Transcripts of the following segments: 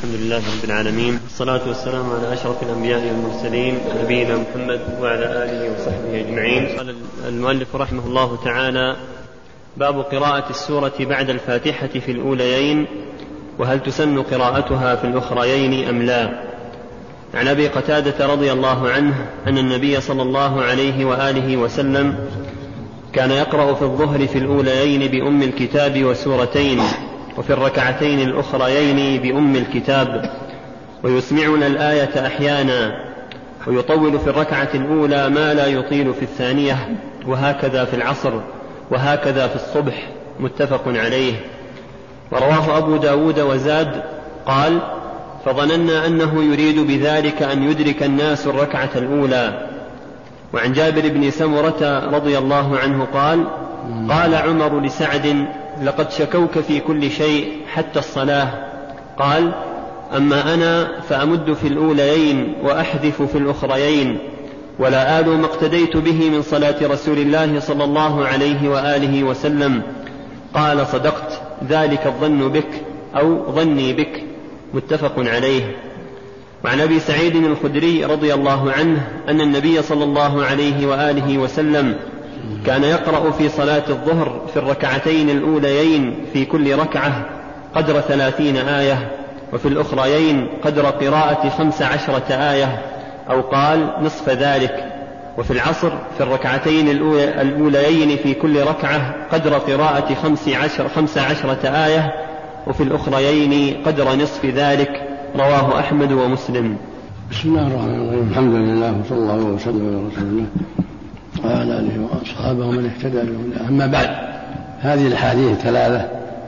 الحمد لله رب العالمين، والصلاة والسلام على أشرف الأنبياء والمرسلين نبينا محمد وعلى آله وصحبه أجمعين. قال المؤلف رحمه الله تعالى: باب قراءة السورة بعد الفاتحة في الأوليين، وهل تسن قراءتها في الأخريين أم لا؟ عن أبي قتادة رضي الله عنه أن النبي صلى الله عليه وآله وسلم كان يقرأ في الظهر في الأوليين بأم الكتاب وسورتين، وفي الركعتين الأخريين بأم الكتاب، ويسمعنا الآية أحيانا، ويطول في الركعة الأولى ما لا يطيل في الثانية، وهكذا في العصر، وهكذا في الصبح. متفق عليه. ورواه أبو داود وزاد قال: فظننا أنه يريد بذلك أن يدرك الناس الركعة الأولى. وعن جابر بن سمرة رضي الله عنه قال: قال عمر لسعد: لقد شكوك في كل شيء حتى الصلاة. قال: أما أنا فأمد في الأوليين وأحذف في الأخريين، ولا آل ما اقتديت به من صلاة رسول الله صلى الله عليه وآله وسلم. قال: صدقت، ذلك الظن بك أو ظني بك. متفق عليه. وعن أبي سعيد الخدري رضي الله عنه أن النبي صلى الله عليه وآله وسلم كان يقرأ في صلاة الظهر في الركعتين الأوليين في كل ركعة قدر 30 آية، وفي الأخريين قدر قراءة 15 آية، أو قال نصف ذلك. وفي العصر في الركعتين الأوليين في كل ركعة قدر قراءة 15 آية، وفي الأخريين قدر نصف ذلك. رواه أحمد ومسلم. بسم الله الرحمن الرحيم. الحمد لله وصلى الله وسلم على رسول الله وعلى آله وأصحابه ومن اهتدى بهداه. أما بعد، هذه الأحاديث الثلاثة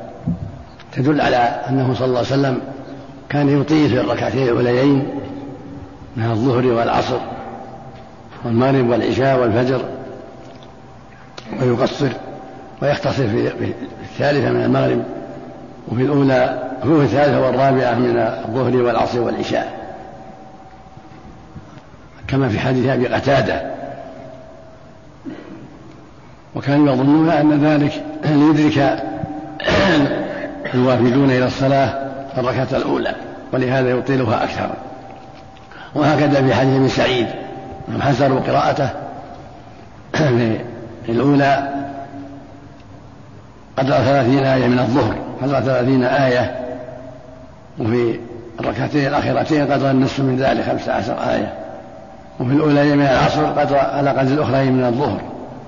تدل على أنه صلى الله عليه وسلم كان يطيل في الركعتين الأوليين من الظهر والعصر والمغرب والعشاء والفجر، ويقصر ويختصر في الثالثة من المغرب، وفي الأولى هو في الثالثة والرابعة من الظهر والعصر والعشاء، كما في حديث أبي قتادة. وكانوا يظنون أن ذلك ليدرك الوافدون إلى الصلاة الركعة الأولى، ولهذا يطيلها أكثر. وهكذا في حديث ابن سعيد أنهم حسروا قراءته في الأولى قدر 30 آية من الظهر، قدر 30 آية، وفي الركعتين الأخيرتين قدر النصف من ذلك 15 آية، وفي الأولى من العصر قدر على قدر الأخرين من الظهر.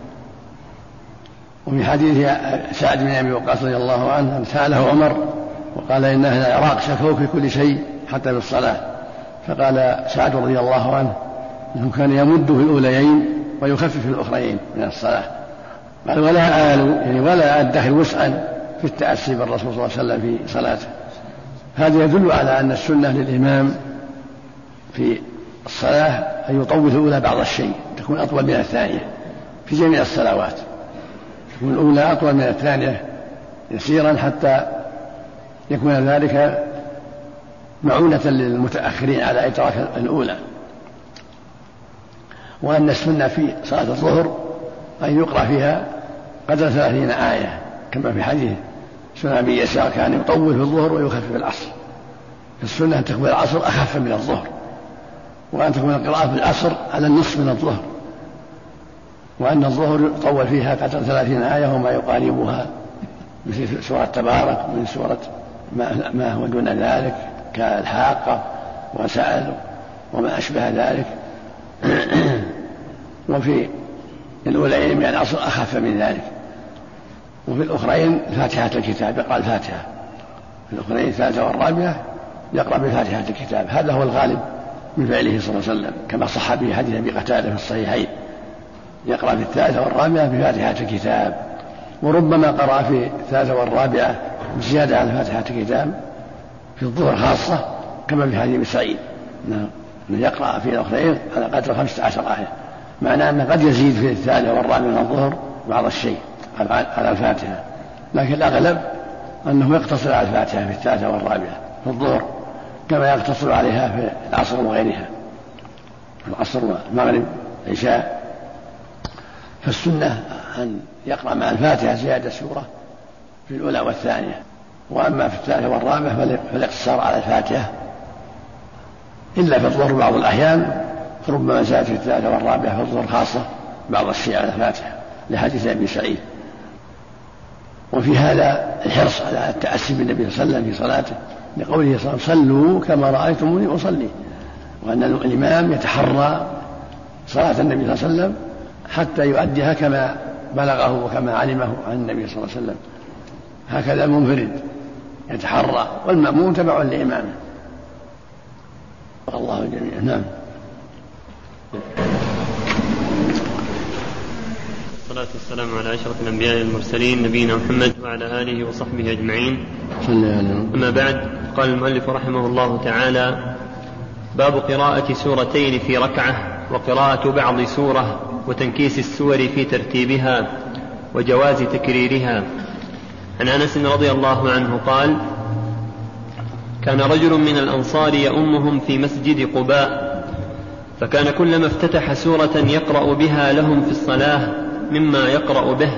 وفي حديث سعد بن أبي وقاص رضي الله عنه سأله عمر وقال: إن أهل العراق شكوك في كل شيء حتى في الصلاة. فقال سعد رضي الله عنه أنه كان يمد في الأوليين ويخفف في الأخرين من الصلاة. قال: ولا آل، يعني ولا أدخل وسعا في التأسي بالرسول صلى الله عليه وسلم في صلاته. هذا يدل على أن السنة للإمام في الصلاة أن يطول الأولى بعض الشيء، تكون أطول من الثانية في جميع الصلوات، تكون الأولى أطول من الثانية يسيرا حتى يكون ذلك معونة للمتأخرين على إدراك الأولى. وأن السنة في صلاة الظهر أن يقرأ فيها قدر 30 آية، كما في حديث سنن أبي يسار كان يطول في الظهر ويخفف في العصر. السنة أن تكون العصر أخف من الظهر، وأن تكون القراءة في العصر على النصف من الظهر، وأن الظهر يطول فيها قدر 30 آية وما يقاربها، مثل سورة تبارك، من سورة ما هو دون ذلك كالحاقة وسأل وما أشبه ذلك. وفي الأولين من العصر أخف من ذلك. وفي الأخرين فاتحة الكتاب، يقرأ الفاتحة في الأخرين الثالثة والرابعة، يقرأ بفاتحة الكتاب. هذا هو الغالب من فعله صلى الله عليه وسلم، كما صح به حديث أبي قتادة في الصحيحين، يقرأ في الثالثة والرابعة بفاتحة الكتاب. وربما قرأ في الثالثة والرابعة بزيادة على فاتحة الكتاب في الظهر خاصة، كما في حديث ابن سعيد أنه يقرأ في الأخرين على قدر 15 آية، معناه أنه قد يزيد في الثالثة والرابعة من الظهر بعض الشيء على الفاتحة، لكن الأغلب أنه يقتصر على الفاتحة في الثالثة والرابعة في الظهر، كما يقتصر عليها في العصر وغيرها، العصر والمغرب والعشاء. فالسنة أن يقرأ مع الفاتحة زيادة سورة في الأولى والثانية، وأما في الثالثة والرابعة فالاقتصار على الفاتحة، إلا في الظهر بعض الأحيان ربما زاد في الثالثة والرابعة في الظهر خاصة بعض الشيء على الفاتحة لحديث أبي سعيد. وفي هذا الحرص على التأسي بالنبي صلى الله عليه وسلم في صلاته لقوله صلى الله عليه وسلم صلوا كما رأيتموني أصلي، وأن الإمام يتحرى صلاة النبي صلى الله عليه وسلم حتى يؤديها كما بلغه وكما علمه عن النبي صلى الله عليه وسلم. هكذا المنفرد يتحرى والمأموم تبع لإمامه. الله جميعا. نعم. والصلاة والسلام على أشرف الأنبياء والمرسلين نبينا محمد وعلى آله وصحبه أجمعين. أما بعد، قال المؤلف رحمه الله تعالى: باب قراءة سورتين في ركعة، وقراءة بعض سورة، وتنكيس السور في ترتيبها، وجواز تكريرها. عن أنس رضي الله عنه قال: كان رجل من الأنصار يؤمهم في مسجد قباء، فكان كلما افتتح سورة يقرأ بها لهم في الصلاة مما يقرأ به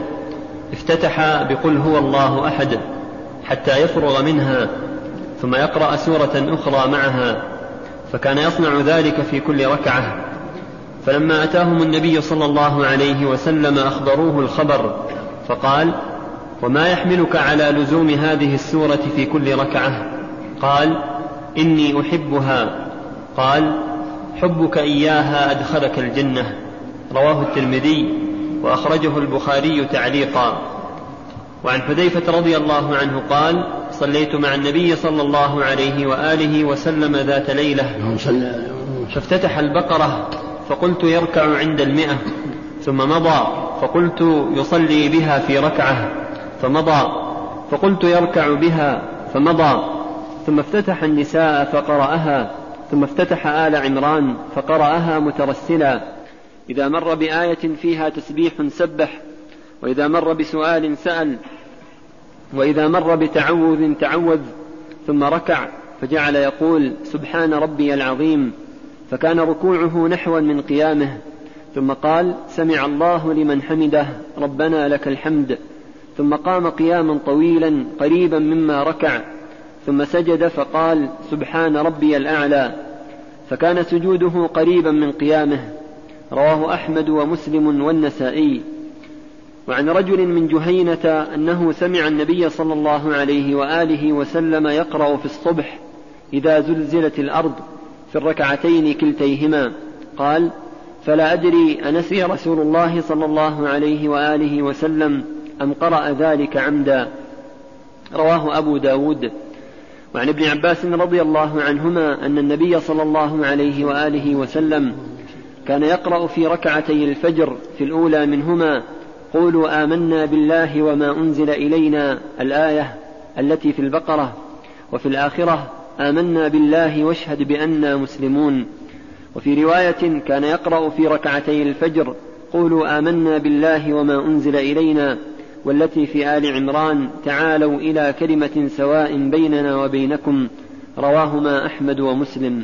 افتتح بقل هو الله أحد حتى يفرغ منها، ثم يقرأ سورة أخرى معها، فكان يصنع ذلك في كل ركعة. فلما أتاهم النبي صلى الله عليه وسلم أخبروه الخبر، فقال: وما يحملك على لزوم هذه السورة في كل ركعة؟ قال: إني أحبها. قال: حبك إياها أدخلك الجنة. رواه الترمذي وأخرجه البخاري تعليقا. وعن حذيفة رضي الله عنه قال: صليت مع النبي صلى الله عليه وآله وسلم ذات ليلة، فافتتح البقرة فقلت يركع عند 100، ثم مضى فقلت يصلي بها في ركعة، فمضى فقلت يركع بها، فمضى، ثم افتتح النساء فقرأها، ثم افتتح آل عمران فقرأها مترسلا، إذا مر بآية فيها تسبيح سبح، وإذا مر بسؤال سأل، وإذا مر بتعوذ تعوذ، ثم ركع فجعل يقول سبحان ربي العظيم، فكان ركوعه نحوا من قيامه، ثم قال سمع الله لمن حمده ربنا لك الحمد، ثم قام قياما طويلا قريبا مما ركع، ثم سجد فقال سبحان ربي الأعلى، فكان سجوده قريبا من قيامه. رواه أحمد ومسلم والنسائي. وعن رجل من جهينة أنه سمع النبي صلى الله عليه وآله وسلم يقرأ في الصبح إذا زلزلت الأرض في الركعتين كلتيهما. قال: فلا أدري أنسي رسول الله صلى الله عليه وآله وسلم أم قرأ ذلك عمدا. رواه أبو داود. وعن ابن عباس رضي الله عنهما أن النبي صلى الله عليه وآله وسلم كان يقرأ في ركعتي الفجر في الأولى منهما قولوا آمنا بالله وما أنزل إلينا الآية التي في البقرة، وفي الآخرة آمنا بالله واشهد بأننا مسلمون. وفي رواية كان يقرأ في ركعتي الفجر قولوا آمنا بالله وما أنزل إلينا، والتي في آل عمران تعالوا إلى كلمة سواء بيننا وبينكم. رواهما أحمد ومسلم.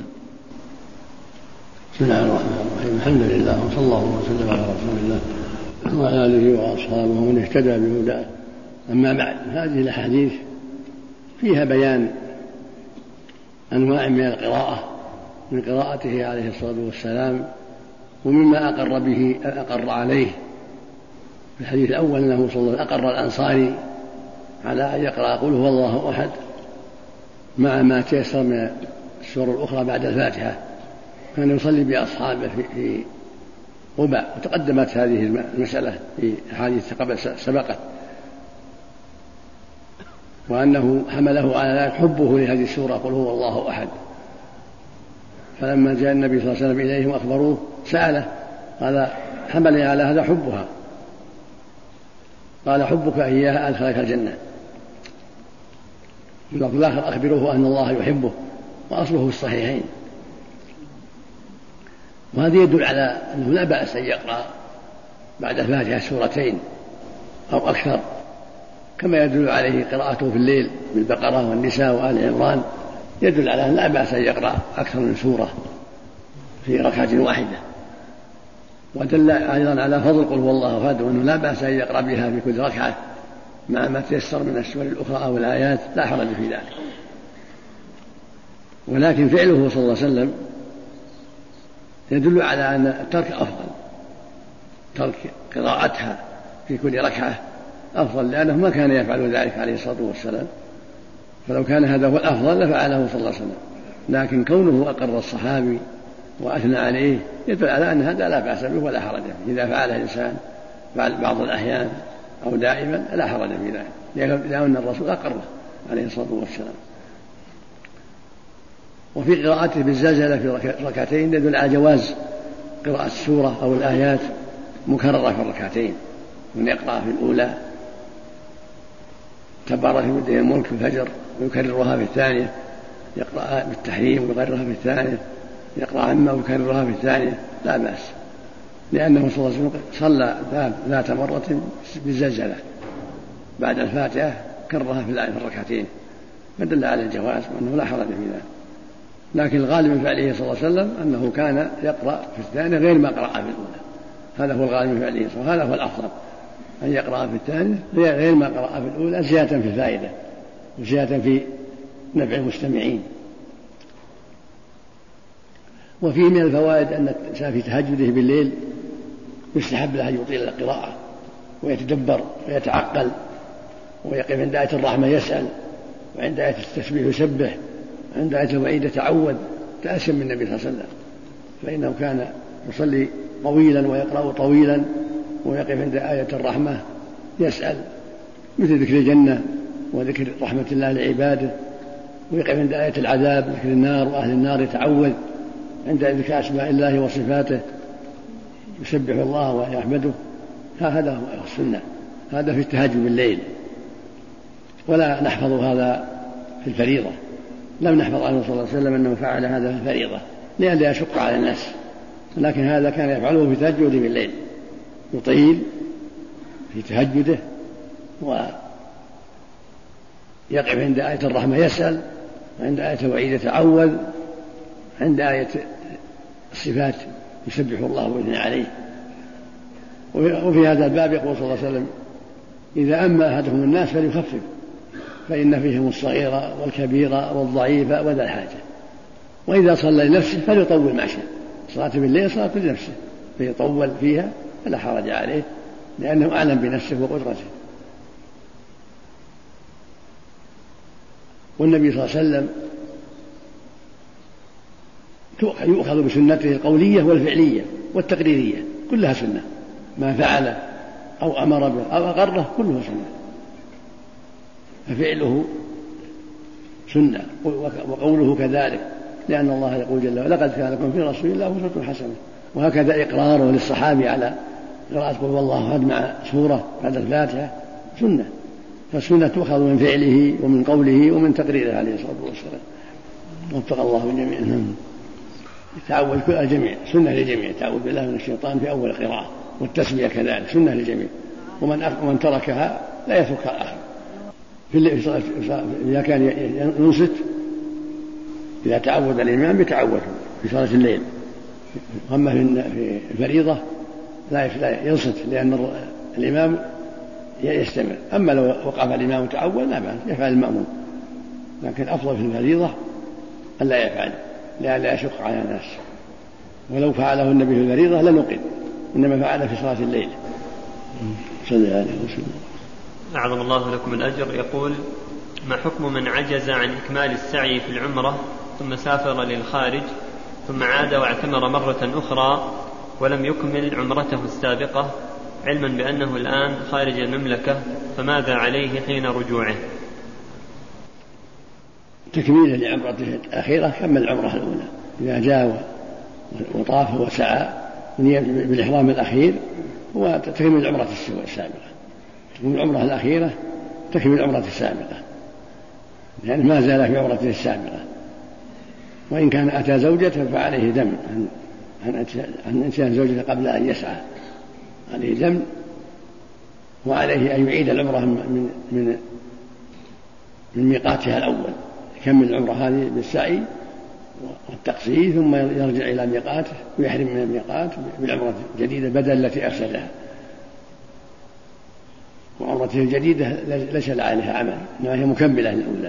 بسم الله الرحمن الرحيم. الحمد لله وصلى الله وسلم على رسول الله وعلى آله وأصحابه ومن اهتدى بهداه. أما بعد، هذه الأحاديث فيها بيان أنواع من القراءة، من قراءته عليه الصلاة والسلام ومما أقر عليه. في الحديث الأول أنه صلى الله عليه وسلم أقر الأنصاري على أن يقرأ قل هو الله أحد مع ما تيسر من السور الأخرى بعد الفاتحة، كان يصلي بأصحابه في قباء، وتقدمت هذه المسألة في أحاديث سبقت، وأنه حمله على ذلك حبه لهذه السورة قل هو الله أحد. فلما جاء النبي صلى الله عليه وسلم إليهم وأخبروه سأله، قال حملني على هذا حبها، قال حبك إياها أدخلك الجنة. في الوقت الآخر أخبروه أن الله يحبه، وأصله في الصحيحين. وهذا يدل على أنه لا بأس أن يقرأ بعد الفاتحة سورتين أو أكثر، كما يدل عليه قراءته في الليل بالبقرة والنساء وآل عمران، يدل على أن لا بأس أن يقرأ أكثر من سورة في ركعة واحدة. ودل أيضا على فضل قل هو الله أحد، وأنه لا بأس أن يقرأ بها في كل ركعة مع ما تيسر من السور الأخرى أو الآيات لا حرج في ذلك. ولكن فعله صلى الله عليه وسلم يدل على أن الترك أفضل، ترك قراءتها في كل ركعة أفضل، لأنه ما كان يفعل ذلك عليه الصلاة والسلام، فلو كان هذا هو الأفضل لفعله صلى الله عليه وسلم. لكن كونه أقر الصحابي وأثنى عليه يدل على أن هذا لا بأس به ولا حرج فيه، إذا فعله الإنسان بعض الأحيان أو دائما لا حرج في ذلك، لأن الرسول أقره عليه الصلاة والسلام. وفي قراءته بالزلزلة في ركعتين يدل على جواز قراءة السورة أو الآيات مكررة في الركعتين، من يقرأ في الأولى تبارك بيده الملك في الفجر ويكررها في الثانية، يقرأ بالتحريم ويكررها في الثانية، يقرأ عما ويكررها في الثانية لا بأس، لأنه صلى الله عليه وسلم صلى ذات مرة بالزلزلة بعد الفاتحة كررها في الركعتين، فدل على الجواز وأنه لا حرج في ذلك. لكن الغالب من فعله صلى الله عليه وسلم أنه كان يقرأ في الثانية غير ما قرأ في الأولى، هذا هو الغالب من فعله، وهذا هو الأفضل، أن يقرأ في الثانية غير ما قرأ في الأولى، زيادة في الفائدة وزيادة في نفع المستمعين. وفيه من الفوائد أن الإنسان في تهجده بالليل يستحب له أن يطيل القراءة ويتدبر ويتعقل، ويقف عند آية الرحمة يسأل، وعند آية التسبيح يسبح، عند آية الوعيد يتعوذ، تأسم من النبي صلى الله عليه وسلم، فإنه كان يصلي طويلا ويقرأ طويلا ويقف عند آية الرحمة يسأل، مثل ذكر الجنة وذكر رحمة الله لعباده، ويقف عند آية العذاب ذكر النار وأهل النار يتعوذ، عند ذكر أسماء الله وصفاته يسبح الله ويحمده. هذا هو السنة، هذا في التهجد بالليل. ولا نحفظ هذا في الفريضة، لم نحفظ عنه صلى الله عليه وسلم أنه فعل هذا في الفريضة لئلا يشق على الناس، لكن هذا كان يفعله في تهجده بالليل، يطيل في تهجده ويقف عند آية الرحمة يسأل، عند آية الوعيد يتعوذ، عند آية الصفات يسبح الله ويثني عليه. وفي هذا الباب يقول صلى الله عليه وسلم: إذا أما أحدهم الناس فليخفف، فإن فيهم الصغير والكبير والضعيف وذا الحاجة، وإذا صلى لنفسه فليطول ما شاء، صلاة بالليل صلاة لنفسه فيطول فيها فلا حرج عليه، لأنه أعلم بنفسه وقدرته. والنبي صلى الله عليه وسلم يؤخذ بسنته القولية والفعلية والتقريرية، كلها سنة، ما فعل أو أمر به أو أقره كله سنة، ففعله سنة وقوله كذلك، لأن الله يقول جل وعلا: لقد كان لكم في رسول الله أسوة حسنة. وهكذا إقراره للصحابي على قراءة قل هو الله أحد مع سورة بعد الفاتحة سنة، فالسنة تؤخذ من فعله ومن قوله ومن تقريره عليه الصلاة والسلام. وفق الله الجميع. يتعوذ كل الجميع، سنة للجميع، تعوذ بالله من الشيطان في أول القراءة، والتسمية كذلك سنة للجميع، ومن تركها لا يتركها الآخر. إذا كان ينصت، إذا تعوذ الإمام يتعوذ في صلاة الليل، أما في الفريضة لا ينصت، لأن الإمام يستمر. أما لو وقف الإمام وتعوذ لا بأس، يفعل المأمون، لكن أفضل في الفريضة ألا يفعل لئلا يشق على الناس. ولو فعله النبي في الفريضة لنقل، إنما فعل في صلاة الليل. صلى الله عليه وسلم. أعظم الله لكم الأجر. يقول: ما حكم من عجز عن إكمال السعي في العمرة ثم سافر للخارج ثم عاد واعتمر مرة أخرى ولم يكمل عمرته السابقة، علما بأنه الآن خارج المملكة، فماذا عليه حين رجوعه؟ تكميل لعمرته الأخيرة كمل العمرة الأولى، إذا جاء وطاف وسعى بالإحرام الأخير وتكمل العمرة السابقة، تكمل العمرة الأخيرة تكمل العمرة السابقة، لأنه ما زال في عمرته السابقة. وإن كان أتى زوجته فعليه دم عن إتيان زوجته قبل أن يسعى، عليه دم، وعليه أن يعيد العمرة من ميقاتها الأول، يكمل العمرة هذه بالسعي والتقصير، ثم يرجع إلى ميقاته ويحرم من الميقات بالعمرة الجديدة بدل التي أفسدها. وعمرة عمرته الجديدة ليس عليها عمل، إنما هي مكملة للأولى،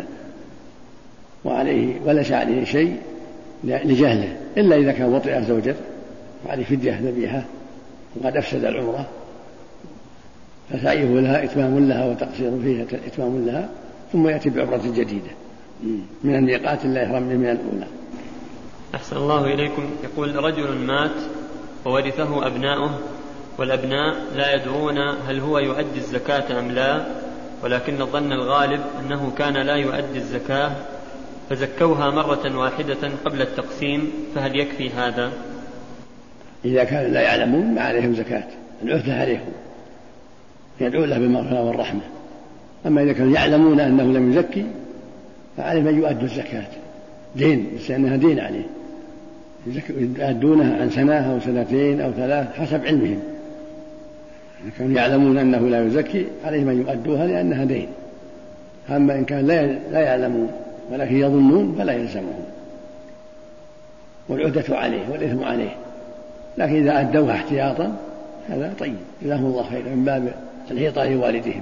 وليس عليه شيء لجهله، إلا إذا كان وطئ زوجته وعليه فدية ذبيحة وقد أفسد العمرة، فسعيه لها إتمام لها وتقصير فيها إتمام لها، ثم يأتي بعمرة جديدة من الميقات لا يحرم من الأولى. أحسن الله إليكم. يقول: رجل مات وورثه أبناؤه، والأبناء لا يدرون هل هو يؤدي الزكاة أم لا، ولكن الظن الغالب أنه كان لا يؤدي الزكاة، فزكوها مرة واحدة قبل التقسيم، فهل يكفي هذا؟ إذا كانوا لا يعلمون ما عليهم زكاة، العهدة عليهم، يدعو له بالمغفرة والرحمة. أما إذا كانوا يعلمون أنه لم يزكي فعليهم أن يؤدوا الزكاة، دين، بس أنها دين عليه، يؤدونها عن سنة أو سنتين أو 3 حسب علمهم. إذا كانوا يعلمون أنه لا يزكي عليهم أن يؤدوها لأنها دين. أما إن كان لا يعلمون ولكن يظنون فلا يلزمهم، والعهدة عليه والإثم عليه، لكن إذا أدوها احتياطا هذا طيب، جزاهم الله خيرا، من باب الحيطة لوالدهم.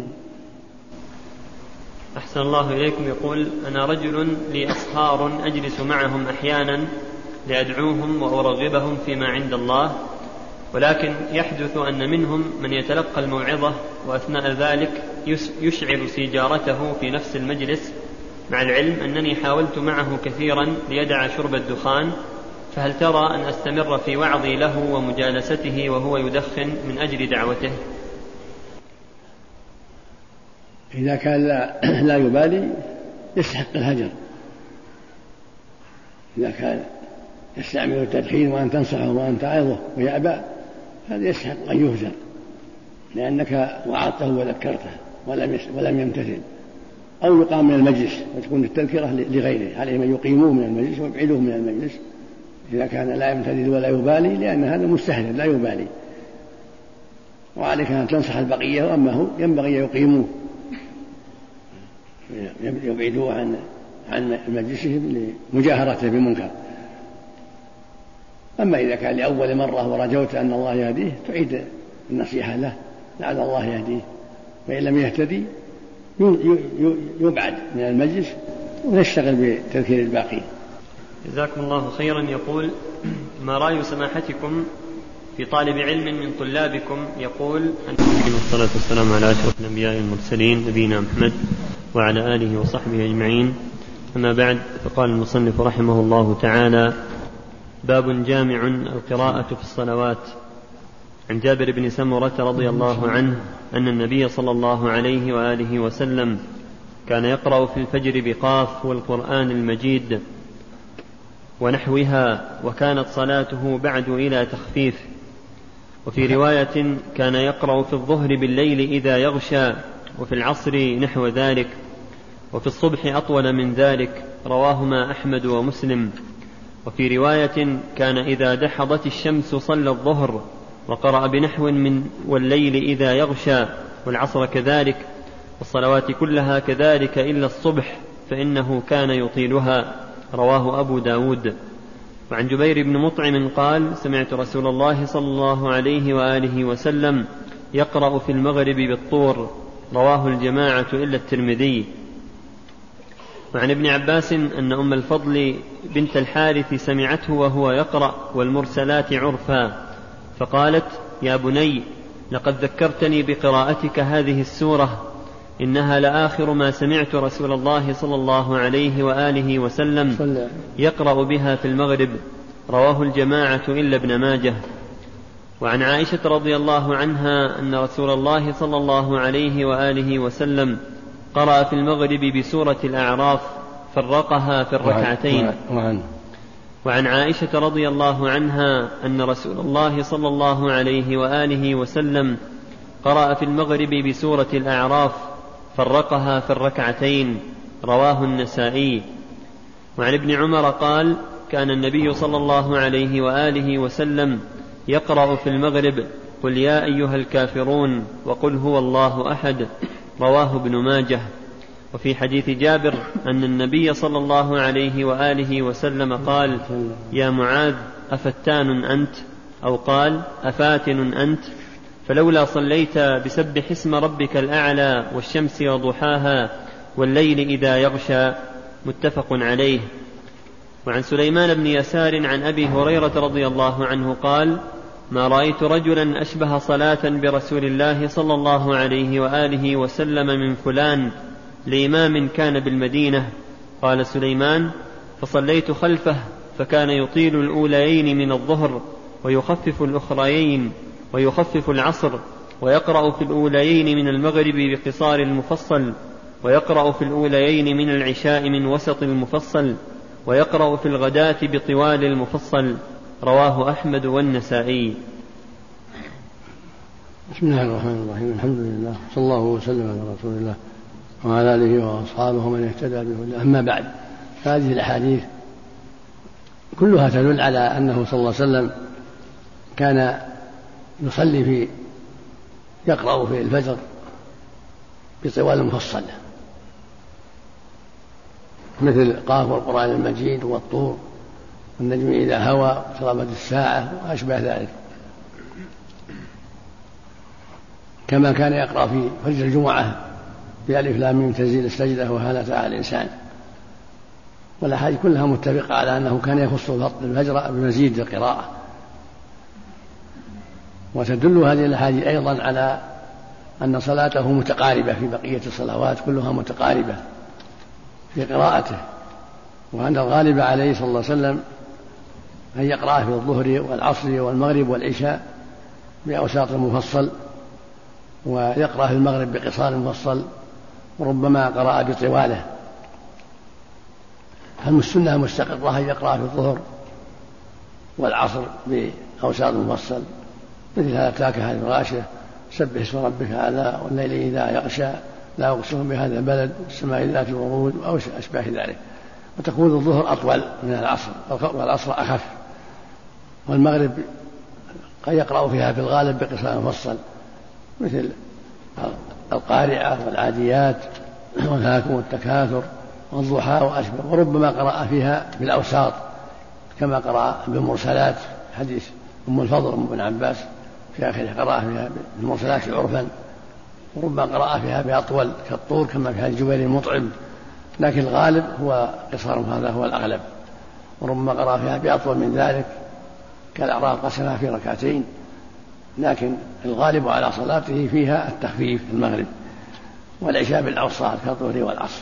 أحسن الله إليكم. يقول: أنا رجل لي أصهار أجلس معهم أحيانا لأدعوهم وأرغبهم فيما عند الله، ولكن يحدث أن منهم من يتلقى الموعظة وأثناء ذلك يشعر سيجارته في نفس المجلس، مع العلم أنني حاولت معه كثيرا ليدع شرب الدخان، فهل ترى أن أستمر في وعظي له ومجالسته وهو يدخن من أجل دعوته؟ إذا كان لا يبالي يستحق الهجر. إذا كان يستعمل التدخين وأن تنصحه وأن تعظه ويأبى هذا يستحق أن يهجر، لأنك وعظته وذكرته ولم يمتثل، أو يقام من المجلس وتكون التذكرة لغيره، عليهم أن يقيموه من المجلس ويبعدوه من المجلس إذا كان لا يمتثل ولا يبالي، لأن هذا مستهل لا يبالي، وعليك أن تنصح البقية، وأما هو ينبغي يقيموه يبعدوه عن مجلسهم لمجاهرته بالمنكر. أما إذا كان لأول مرة ورجوت أن الله يهديه تعيد النصيحة له لعل الله يهديه، وإن لم يهتدي يبعد من المجلس ونشتغل بتذكير الباقين. جزاكم الله خيرا. يقول: ما رأي سماحتكم في طالب علم من طلابكم يقول الصلاة والسلام على أشرف الأنبياء والمرسلين نبينا محمد وعلى آله وصحبه أجمعين، أما بعد، فقال المصنف رحمه الله تعالى: باب جامع القراءة في الصلوات. عن جابر بن سمرة رضي الله عنه أن النبي صلى الله عليه وآله وسلم كان يقرأ في الفجر بقاف والقرآن المجيد ونحوها، وكانت صلاته بعد إلى تخفيف. وفي رواية كان يقرأ في الظهر بالليل إذا يغشى، وفي العصر نحو ذلك، وفي الصبح أطول من ذلك، رواهما أحمد ومسلم. وفي رواية كان إذا دحضت الشمس صلى الظهر وقرأ بنحو من والليل إذا يغشى، والعصر كذلك، والصلوات كلها كذلك إلا الصبح فإنه كان يطيلها، رواه أبو داود. وعن جبير بن مطعم قال: سمعت رسول الله صلى الله عليه وآله وسلم يقرأ في المغرب بالطور، رواه الجماعة إلا الترمذي. وعن ابن عباس أن أم الفضل بنت الحارث سمعته وهو يقرأ والمرسلات عرفا، فقالت: يا بني، لقد ذكرتني بقراءتك هذه السورة، إنها لآخر ما سمعت رسول الله صلى الله عليه وآله وسلم يقرأ بها في المغرب، رواه الجماعة إلا ابن ماجه. وعن عائشة رضي الله عنها أن رسول الله صلى الله عليه وآله وسلم قرأ في المغرب بسورة الأعراف، فرقها في الركعتين. وعن عائشة رضي الله عنها أن رسول الله صلى الله عليه وآله وسلم قرأ في المغرب بسورة الأعراف، فرقها في الركعتين، رواه النسائي. وعن ابن عمر قال: كان النبي صلى الله عليه وآله وسلم يقرأ في المغرب: قل يا أيها الكافرون وقل هو الله أحد، رواه ابن ماجه. وفي حديث جابر أن النبي صلى الله عليه وآله وسلم قال: يا معاذ، أفتان أنت؟ أو قال: أفاتن أنت؟ فلولا صليت بسبح اسم ربك الأعلى والشمس وضحاها والليل إذا يغشى. متفق عليه. وعن سليمان بن يسار عن أبي هريرة رضي الله عنه قال: ما رأيت رجلا أشبه صلاة برسول الله صلى الله عليه وآله وسلم من فلان لإمام كان بالمدينة. قال سليمان: فصليت خلفه فكان يطيل الأوليين من الظهر ويخفف الأخريين ويخفف العصر، ويقرأ في الأوليين من المغرب بقصار المفصل، ويقرأ في الأوليين من العشاء من وسط المفصل، ويقرأ في الغداة بطوال المفصل. رواه أحمد والنسائي. بسم الله الرحمن الرحيم. الحمد لله، صلى الله وسلم على رسول الله وعلى آله وأصحابه ومن اهتدى بهداه. أما بعد، هذه الأحاديث كلها تدل على أنه صلى الله عليه وسلم كان يصلي يقرأ في الفجر بطوال مفصل، مثل قاف والقرآن المجيد والطور والنجم إذا هوى واقتربت الساعة وأشبه ذلك، كما كان يقرأ في فجر الجمعة بألف لام ميم تنزيل السجدة وهل أتى على الإنسان. والأحاديث كلها متفقة على أنه كان يخص الفجر بمزيد القراءة. وتدل هذه الأحاديث أيضا على أن صلاته متقاربة في بقية الصلوات، كلها متقاربة في قراءته، وأن الغالب عليه صلى الله عليه وسلم أن يقرأ في الظهر والعصر والمغرب والعشاء بأوساط المفصل، ويقرأ في المغرب بقصار المفصل، وربما قرأ بطواله. فالسنة مستقرة أن يقرأ في الظهر والعصر بأوساط المفصل، مثل هذا أتاك هذه الغاشية، سبح اسم ربك الأعلى والليل إذا يغشى، لا أقسم بهذا البلد، السماء ذات الورود، أو أشباه ذلك. وتكون الظهر أطول من العصر، والعصر أخف. والمغرب قد يقرأ فيها في الغالب بقصار مفصل، مثل القارعة والعاديات والهاكم والتكاثر والضحى وأشبه. وربما قرأ فيها بالأوساط كما قرأ بالمرسلات، حديث أم الفضل أم بن عباس في آخره قرأ فيها بالمرسلات عرفا. وربما قرأ فيها بأطول كالطور كما في حديث جبير المطعم، لكن الغالب هو قصار، هذا هو الأغلب. وربما قرأ فيها بأطول من ذلك كالأعراف قسمها في ركعتين، لكن الغالب على صلاته فيها التخفيف في المغرب، والعشاء بالأوساط كالظهر والعصر.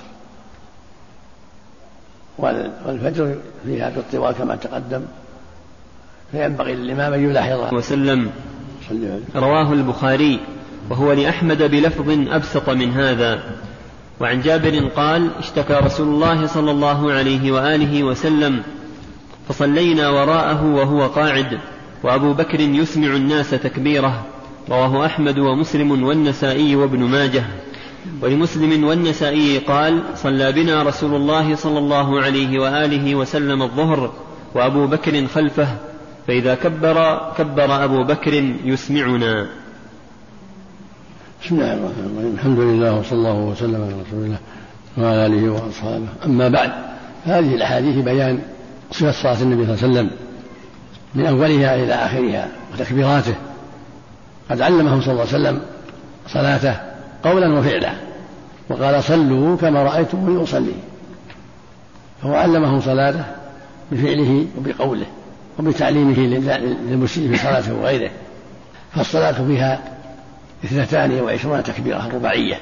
والفجر فيها بالطوال كما تقدم، فينبغي للإمام أن يلاحظها وسلم. رواه البخاري، وهو لأحمد بلفظ أبسط من هذا. وعن جابر قال: اشتكى رسول الله صلى الله عليه وآله وسلم فصلينا وراءه وهو قاعد، وأبو بكر يسمع الناس تكبيره. رواه أحمد ومسلم والنسائي وابن ماجه. ولمسلم والنسائي قال: صلى بنا رسول الله صلى الله عليه وآله وسلم الظهر وأبو بكر خلفه، فإذا كبر أبو بكر يسمعنا. بسم الله الرحمن الرحيم. الحمد لله وصلى الله وسلم على رسول الله وعلى آله وأصحابه. أما بعد، هذه الأحاديث بيان صفة صلاة النبي صلى الله عليه وسلم من أولها إلى آخرها وتكبيراته. قد علمهم صلى الله عليه وسلم صلاته قولا وفعلا، وقال: صلوا كما رأيتموني أصلي. فهو علمهم صلاته بفعله وبقوله وبتعليمه للمسلم في صلاته وغيره. فالصلاة فيها 22 تكبيرة رباعية،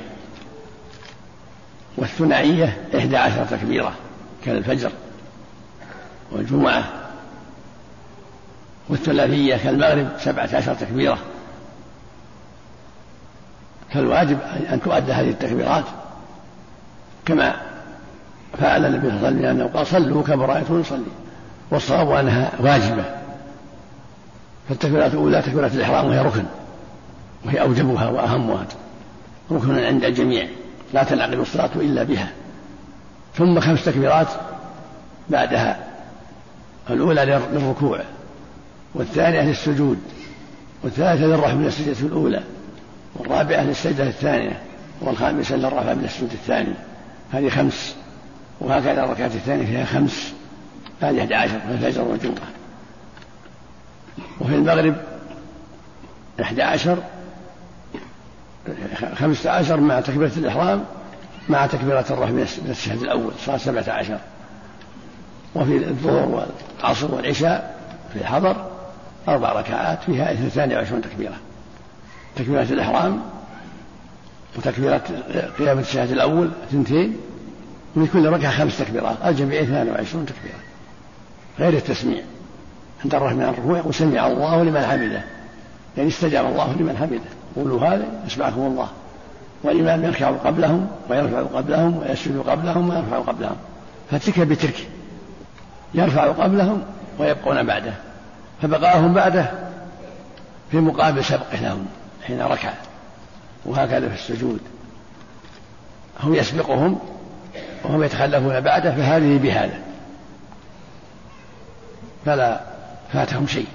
والثنائية 11 تكبيرة كالفجر والجمعة، والثلاثية كالمغرب 17 تكبيرة. فالواجب أن تؤدى هذه التكبيرات كما فعل النبي صلى الله عليه وسلم، لأنه قال: صلوا كما رأيتم نصلي. والصواب أنها واجبة. فالتكبيرات الأولى تكبيرة الإحرام، وهي ركن، وهي أوجبها وأهمها، ركن عند الجميع لا تنعقد الصلاة إلا بها. ثم 5 تكبيرات بعدها: الأولى للركوع، والثانية للسجود، والثالثة للرفع من السجدة الأولى، والرابعة للسجدة الثانية، والخامسة للرفع من السجود الثاني. هذه 5. وهكذا الركعة الثانية فيها 5، هذه 11 في الفجر والجمعة. وفي المغرب 11 15 مع تكبيرة الإحرام مع تكبيرة الرفع من التشهد الأول صار 17. وفي الظهر والعصر والعشاء في الحضر 4 ركعات فيها 22 تكبيرة، تكبيرة الإحرام وتكبيرة قيام التشهد الأول 2، وفي كل ركعة 5 تكبيرات، الجميع 22 تكبيرة غير التسميع. عند الرفع من الركوع وسمع الله لمن حمده، يعني استجاب الله لمن حمده، قولوا هذا يسمعكم الله. والإمام يركع قبلهم ويرفع قبلهم ويسجد قبلهم ويرفع قبلهم، فتلك بتلك، يرفع قبلهم ويبقون بعده، فبقاهم بعده في مقابل سبقه لهم حين ركع. وهكذا في السجود هم يسبقهم وهم يتخلفون بعده، فهذه بهذا فلا فاتهم شيء،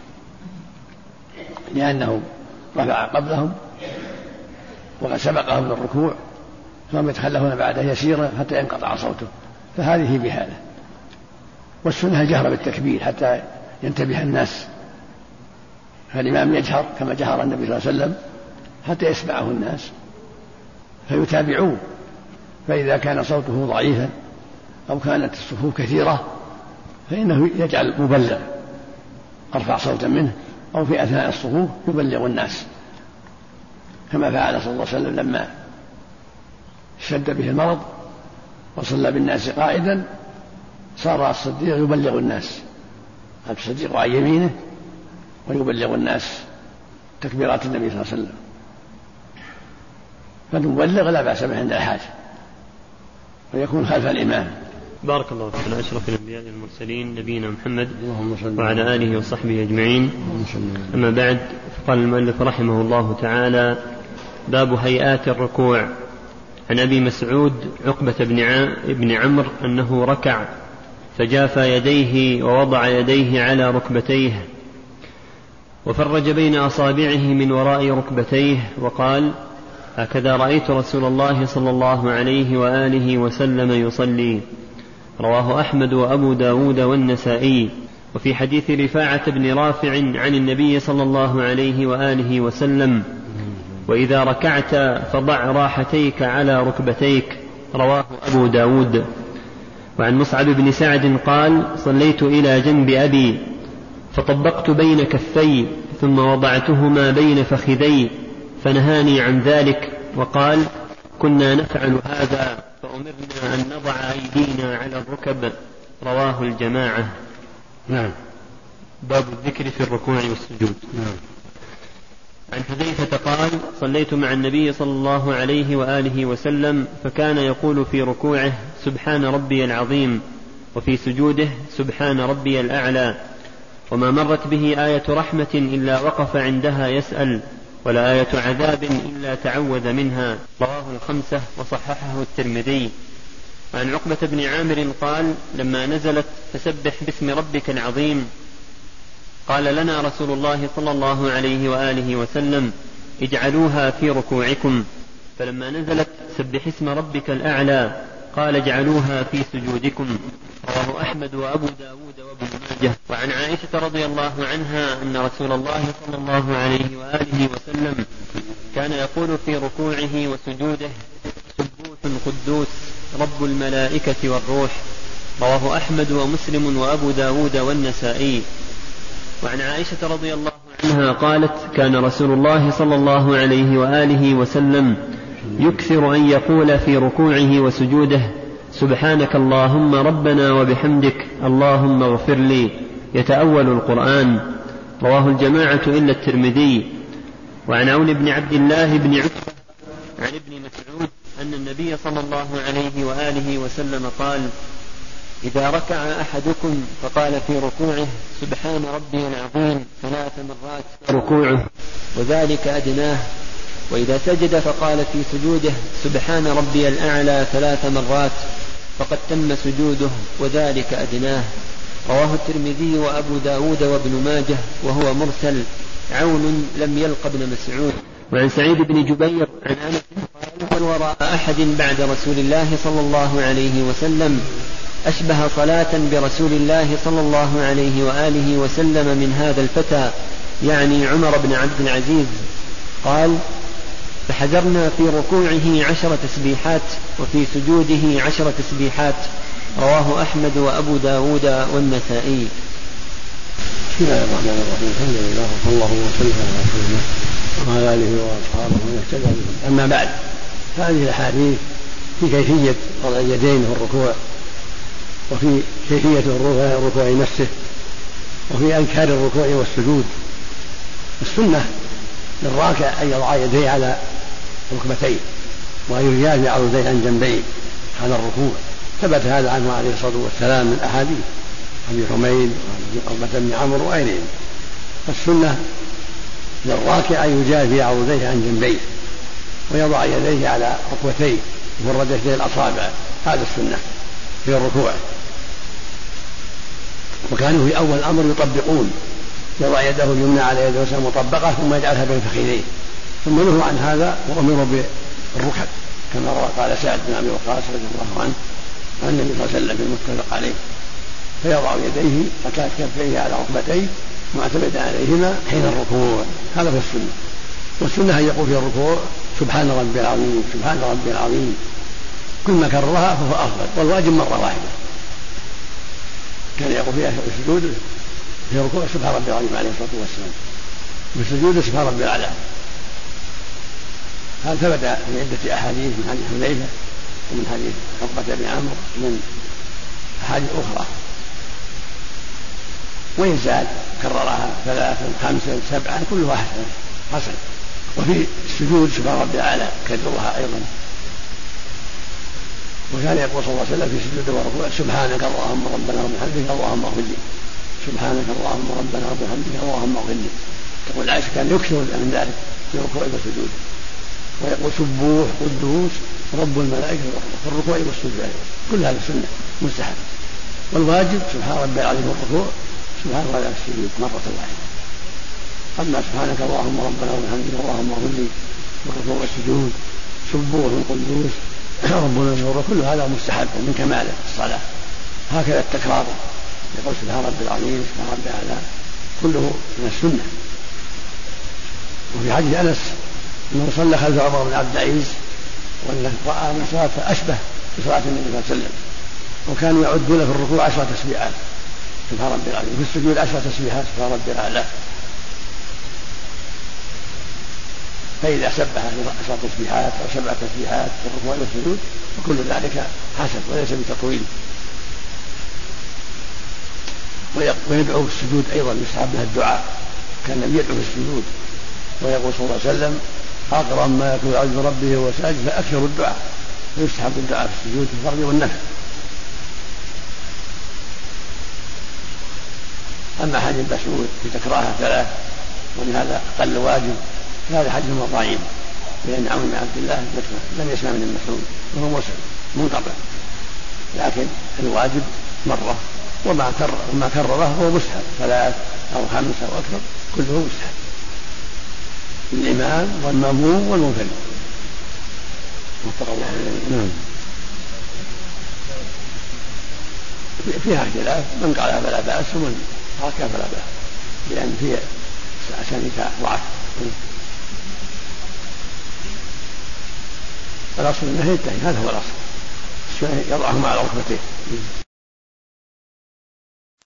لأنه رفع قبلهم وقد سبقهم للركوع، فهم يتخلفون بعده يسيرا حتى ينقطع صوته، فهذه بهذا. والسنة الجهر بالتكبير حتى ينتبه الناس، فالإمام يجهر كما جهر النبي صلى الله عليه وسلم حتى يسمعه الناس فيتابعوه، فإذا كان صوته ضعيفا أو كانت الصفوف كثيرة فإنه يجعل مبلغ أرفع صوتا منه، أو في أثناء الصفوف يبلغ الناس، كما فعل صلى الله عليه وسلم لما اشتد به المرض وصلى بالناس قائدا، صار الصديق يبلغ الناس، الصديق عن يمينه ويبلغ الناس تكبيرات النبي صلى الله عليه وسلم، فنبلغ لا بأس به عند الحاجة ويكون خلف الإمام. بارك الله فيك. أشرف الأنبياء والمرسلين نبينا محمد وعلى آله وصحبه أجمعين. أما بعد، فقال المؤلف رحمه الله تعالى: باب هيئات الركوع. عن أبي مسعود عقبة بن عمرو أنه ركع فجافى يديه ووضع يديه على ركبتيه وفرج بين أصابعه من وراء ركبتيه وقال: هكذا رأيت رسول الله صلى الله عليه وآله وسلم يصلي. رواه أحمد وأبو داود والنسائي. وفي حديث رفاعة بن رافع عن النبي صلى الله عليه وآله وسلم: وإذا ركعت فضع راحتيك على ركبتيك. رواه أبو داود. وعن مصعب بن سعد قال: صليت إلى جنب أبي فطبقت بين كفي ثم وضعتهما بين فخذي فنهاني عن ذلك وقال: كنا نفعل هذا فأمرنا أن نضع أيدينا على الركب. رواه الجماعة. نعم. باب الذكر في الركوع والسجود. نعم. عن حذيفة قال: صليت مع النبي صلى الله عليه وآله وسلم فكان يقول في ركوعه: سبحان ربي العظيم، وفي سجوده: سبحان ربي الأعلى، وما مرت به آية رحمة إلا وقف عندها يسأل، ولا آية عذاب إلا تعوذ منها. رواه الخمسة وصححه الترمذي. وعن عقبة بن عامر قال: لما نزلت فسبح باسم ربك العظيم قال لنا رسول الله صلى الله عليه وآله وسلم: اجعلوها في ركوعكم. فلما نزلت سبح اسم ربك الأعلى قال: اجعلوها في سجودكم. رواه أحمد وأبو داود وابن ماجه. وعن عائشة رضي الله عنها أن رسول الله صلى الله عليه وآله وسلم كان يقول في ركوعه وسجوده: سبوح قدوس رب الملائكة والروح. رواه أحمد ومسلم وأبو داود والنسائي. وعن عائشة رضي الله عنها قالت: كان رسول الله صلى الله عليه وآله وسلم يكثر أن يقول في ركوعه وسجوده: سبحانك اللهم ربنا وبحمدك اللهم اغفر لي، يتأول القرآن. رواه الجماعة إلا الترمذي. وعن عون بن عبد الله بن عتبة عن ابن مسعود أن النبي صلى الله عليه وآله وسلم قال: إذا ركع أحدكم فقال في ركوعه: سبحان ربي العظيم 3 مرات ركوعه وذلك أدناه، وإذا سجد فقال في سجوده: سبحان ربي الأعلى 3 مرات فقد تم سجوده وذلك أدناه. رواه الترمذي وأبو داود وابن ماجه وهو مرسل. عون لم يلق ابن مسعود. وعن سعيد بن جبير عن أنس قال: وراء أحد بعد رسول الله صلى الله عليه وسلم أشبه صلاة برسول الله صلى الله عليه وآله وسلم من هذا الفتى، يعني عمر بن عبد العزيز. قال: فحذرنا في ركوعه 10 تسبيحات وفي سجوده 10 تسبيحات. رواه أحمد وأبو داود والنسائي. بسم الله الرحمن الرحيم. الحمد لله وصلى الله وسلم على رسول الله وعلى آله وأصحابه ومن اهتدى بهداه. أما بعد، هذه الأحاديث في كيفية وضع اليدين في الركوع، وفي كيفية الركوع نفسه، وفي أذكار الركوع والسجود. السنة للراكع أن يضع يديه على ركبتيه وأن يجافي عضديه عن جنبيه على الركوع. ثبت هذا عنه عليه الصلاة والسلام من أحاديث أبي حميد وعقبة بن عمرو وغيرهم. فالسنة للراكع أن يجافي عضديه عن جنبيه ويضع يديه على ركبتيه وفرد يديه الأصابع. هذا السنة في الركوع. وكانوا في أول الأمر يطبقون، يضع يده اليمنى على يده اليسرى مطبقة ثم يجعلها بين فخذيه، ثم نهوا عن هذا وأمروا بالركب كما قال سعد بن أبي وقاص رضي الله عنه عن النبي صلى الله عليه وسلم في المتفق عليه. فيضع يديه ركعت كفيه على ركبتيه معتمدا عليهما حين الركوع. هذا في السنة. والسنة أن يقول في الركوع سبحان ربي العظيم سبحان ربي العظيم، كل ما كررها فهو أفضل، والواجب مرة واحدة. كان يقول فيها في السجود في الركوع سبحان ربي العظيم عليه الصلاة والسلام، في السجود سبحان ربي الأعلى. هذا ثبت في عدة أحاديث من حديث حذيفة ومن حديث عقبة بن عمرو ومن أحاديث أخرى. وإن زاد كررها 3 5 7 كلها حسن. وفي السجود سبحان ربي الأعلى كررها أيضا. وكان يقول صلى الله عليه وسلم في سجود وركوع سبحانك اللهم ربنا وبحمدك اللهم اغفر لي، سبحانك اللهم ربنا وبحمدك اللهم اغفر لي. تقول عائشة كان يكثر من ذلك في ركوع وسجود. ويقول سبوح قدوس رب الملائكة والروح في الركوع والسجود أيضا. كل هذا سنة مستحب. والواجب سبحان ربي العظيم في الركوع سبحان ربي العظيم في السجود مرة واحدة. أما سبحانك اللهم ربنا وبحمدك اللهم اغفر لي في الركوع والسجود سبوح قدوس ربنا المغفور كل هذا مستحب من كماله الصلاة. هكذا التكرار يقول سبحان ربي العظيم سبحان ربي الأعلى كله من السنة. وفي حديث أنس أنه صلى خلف عمر بن عبد العزيز وأنه رأى أن صلاته أشبه بصلاة النبي صلى الله عليه وسلم، وكانوا يعدون في الركوع 10 تسبيحات سبحان ربي العظيم، في السجود 10 تسبيحات سبحان ربي الأعلى. فإذا سبح 10 تسبيحات أو 7 تسبيحات في الركوع والسجود فكل ذلك حسن وليس بتطويل. ويدعو في السجود أيضا يستحب له الدعاء، كان النبي يدعو في السجود ويقول صلى الله عليه وسلم أقرب ما يكون العبد ربه وهو ساجد فأكثر الدعاء. فيستحب الدعاء في السجود في الفرض والنفل. أما حديث مسعود في تكرارها 3 ولهذا أقل واجب هذا حديث ضعيف، لأن عون بن عبد الله لم يسمع من المسعود وهو مسلم منقطع، لكن الواجب مرة وما كرره هو مستحب 3 أو 5 أو أكثر كله مستحب الإمام والمأموم والمنفرد. نعم. فيها اختلاف، من قالها فلا بأس ومن تركها فلا بأس، لأن فيها أسانيدها ضعف. الأصل النهي التهي، هذا هو الأصل، يضعهما على ركبتيه.